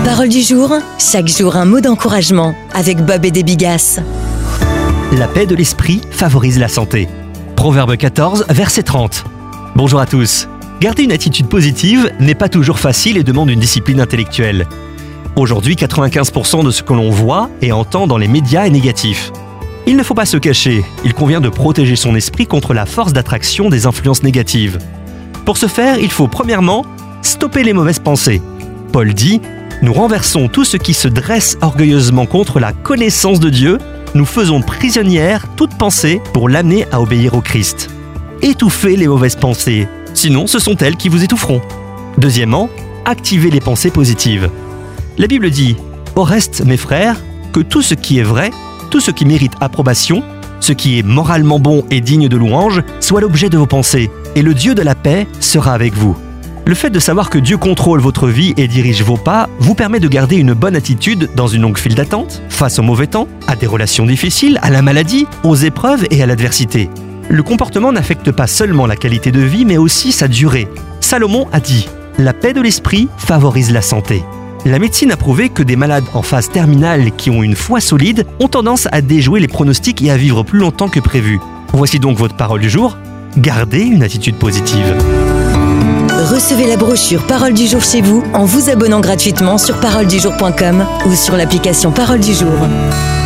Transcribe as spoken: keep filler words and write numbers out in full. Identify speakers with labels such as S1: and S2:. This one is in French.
S1: Parole du jour, chaque jour un mot d'encouragement avec Bob et des Bigasses.
S2: La paix de l'esprit favorise la santé. Proverbe quatorze, verset trente. Bonjour à tous. Garder une attitude positive n'est pas toujours facile et demande une discipline intellectuelle. Aujourd'hui, quatre-vingt-quinze pour cent de ce que l'on voit et entend dans les médias est négatif. Il ne faut pas se cacher, il convient de protéger son esprit contre la force d'attraction des influences négatives. Pour ce faire, il faut premièrement stopper les mauvaises pensées. Paul dit « Nous renversons tout ce qui se dresse orgueilleusement contre la connaissance de Dieu, nous faisons prisonnière toute pensée pour l'amener à obéir au Christ. » Étouffez les mauvaises pensées, sinon ce sont elles qui vous étoufferont. Deuxièmement, activez les pensées positives. La Bible dit « Au reste, mes frères, que tout ce qui est vrai, tout ce qui mérite approbation, ce qui est moralement bon et digne de louange, soit l'objet de vos pensées, et le Dieu de la paix sera avec vous. » Le fait de savoir que Dieu contrôle votre vie et dirige vos pas vous permet de garder une bonne attitude dans une longue file d'attente, face au mauvais temps, à des relations difficiles, à la maladie, aux épreuves et à l'adversité. Le comportement n'affecte pas seulement la qualité de vie, mais aussi sa durée. Salomon a dit « La paix de l'esprit favorise la santé ». La médecine a prouvé que des malades en phase terminale qui ont une foi solide ont tendance à déjouer les pronostics et à vivre plus longtemps que prévu. Voici donc votre parole du jour. Gardez une attitude positive.
S1: Recevez la brochure Parole du jour chez vous en vous abonnant gratuitement sur parole du jour point com ou sur l'application Parole du jour.